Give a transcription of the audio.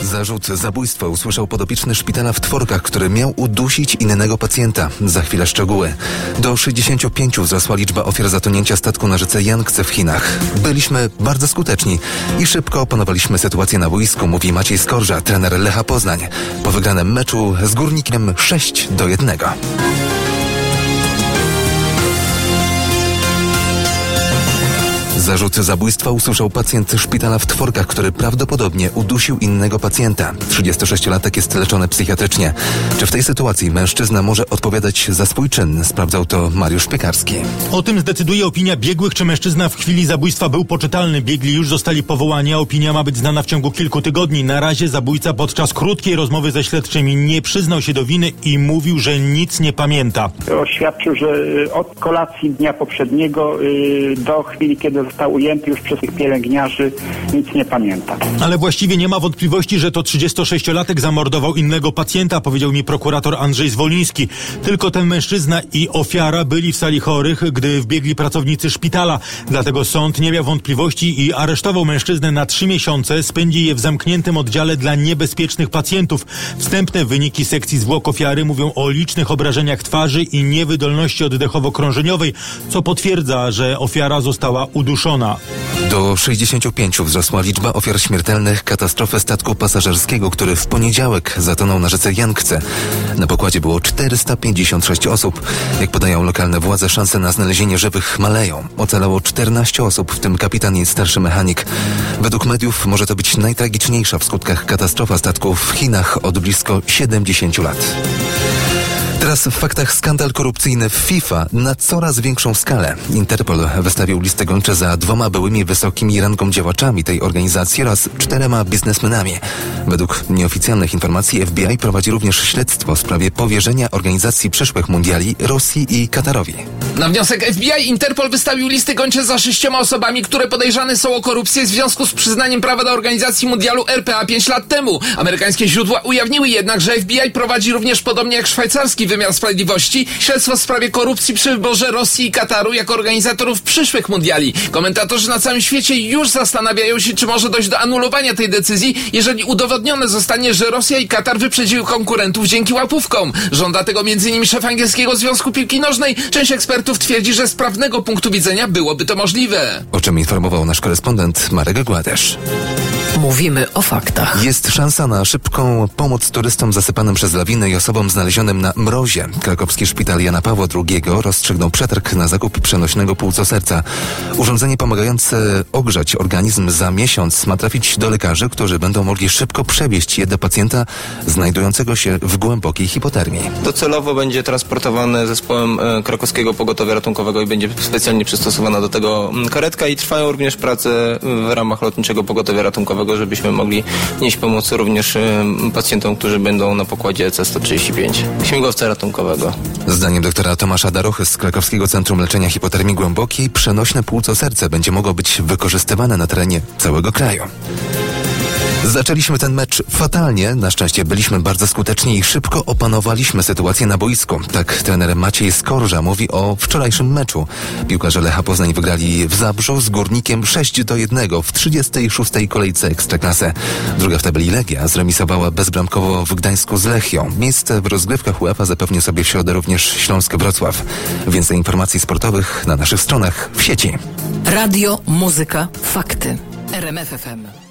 Zarzut zabójstwa usłyszał podopieczny szpitala w Tworkach, który miał udusić innego pacjenta. Za chwilę szczegóły. Do 65 wzrosła liczba ofiar zatonięcia statku na rzece Jangtze w Chinach. Byliśmy bardzo skuteczni i szybko opanowaliśmy sytuację na boisku, mówi Maciej Skorża, trener Lecha Poznań. Po wygranym meczu z Górnikiem 6-1. Zarzut zabójstwa usłyszał pacjent szpitala w Tworkach, który prawdopodobnie udusił innego pacjenta. 36-latek jest leczony psychiatrycznie. Czy w tej sytuacji mężczyzna może odpowiadać za swój czyn? Sprawdzał to Mariusz Piekarski. O tym zdecyduje opinia biegłych, czy mężczyzna w chwili zabójstwa był poczytalny. Biegli już zostali powołani, a opinia ma być znana w ciągu kilku tygodni. Na razie zabójca podczas krótkiej rozmowy ze śledczymi nie przyznał się do winy i mówił, że nic nie pamięta. Oświadczył, że od kolacji dnia poprzedniego do chwili, kiedy został ujęty już przez tych pielęgniarzy, nic nie pamięta. Ale właściwie nie ma wątpliwości, że to 36-latek zamordował innego pacjenta, powiedział mi prokurator Andrzej Zwoliński. Tylko ten mężczyzna i ofiara byli w sali chorych, gdy wbiegli pracownicy szpitala. Dlatego sąd nie miał wątpliwości i aresztował mężczyznę na 3 miesiące. Spędzi je w zamkniętym oddziale dla niebezpiecznych pacjentów. Wstępne wyniki sekcji zwłok ofiary mówią o licznych obrażeniach twarzy i niewydolności oddechowo-krążeniowej, co potwierdza, że ofiara została uduszona. Do 65 wzrosła liczba ofiar śmiertelnych katastrofy statku pasażerskiego, który w poniedziałek zatonął na rzece Jangtze. Na pokładzie było 456 osób. Jak podają lokalne władze, szanse na znalezienie żywych maleją. Ocalało 14 osób, w tym kapitan i starszy mechanik. Według mediów może to być najtragiczniejsza w skutkach katastrofa statku w Chinach od blisko 70 lat. Teraz w faktach skandal korupcyjny w FIFA na coraz większą skalę. Interpol wystawił listy gończe za 2 byłymi wysokimi rangą działaczami tej organizacji oraz 4 biznesmenami. Według nieoficjalnych informacji FBI prowadzi również śledztwo w sprawie powierzenia organizacji przyszłych mundiali Rosji i Katarowi. Na wniosek FBI Interpol wystawił listy gończe za 6 osobami, które podejrzane są o korupcję w związku z przyznaniem prawa do organizacji mundialu RPA 5 lat temu. Amerykańskie źródła ujawniły jednak, że FBI prowadzi również, podobnie jak szwajcarski wymiar sprawiedliwości, śledztwo w sprawie korupcji przy wyborze Rosji i Kataru jako organizatorów przyszłych mundiali. Komentatorzy na całym świecie już zastanawiają się, czy może dojść do anulowania tej decyzji, jeżeli udowodnione zostanie, że Rosja i Katar wyprzedziły konkurentów dzięki łapówkom. Żąda tego m.in. szef angielskiego Związku Piłki Nożnej. Część ekspertów twierdzi, że z prawnego punktu widzenia byłoby to możliwe. O czym informował nasz korespondent Marek Gładesz. Mówimy o faktach. Jest szansa na szybką pomoc turystom zasypanym przez lawiny i osobom znalezionym na mrozie. Krakowski Szpital Jana Pawła II rozstrzygnął przetarg na zakup przenośnego płucoserca. Urządzenie pomagające ogrzać organizm za miesiąc ma trafić do lekarzy, którzy będą mogli szybko przewieźć je do pacjenta znajdującego się w głębokiej hipotermii. Docelowo będzie transportowane zespołem Krakowskiego Pogotowia Ratunkowego i będzie specjalnie przystosowana do tego karetka i trwają również prace w ramach Lotniczego Pogotowia Ratunkowego, żebyśmy mogli nieść pomoc również pacjentom, którzy będą na pokładzie C-135 śmigłowca ratunkowego. Zdaniem doktora Tomasza Darochy z Krakowskiego Centrum Leczenia Hipotermii Głębokiej przenośne płucoserce będzie mogło być wykorzystywane na terenie całego kraju. Zaczęliśmy ten mecz fatalnie, na szczęście byliśmy bardzo skuteczni i szybko opanowaliśmy sytuację na boisku. Tak trener Maciej Skorża mówi o wczorajszym meczu. Piłkarze Lecha Poznań wygrali w Zabrzu z Górnikiem 6-1 w 36. kolejce Ekstraklasy. Druga w tabeli Legia zremisowała bezbramkowo w Gdańsku z Lechią. Miejsce w rozgrywkach UEFA zapewni sobie w środę również Śląsk Wrocław. Więcej informacji sportowych na naszych stronach w sieci. Radio, muzyka, fakty. RMF FM.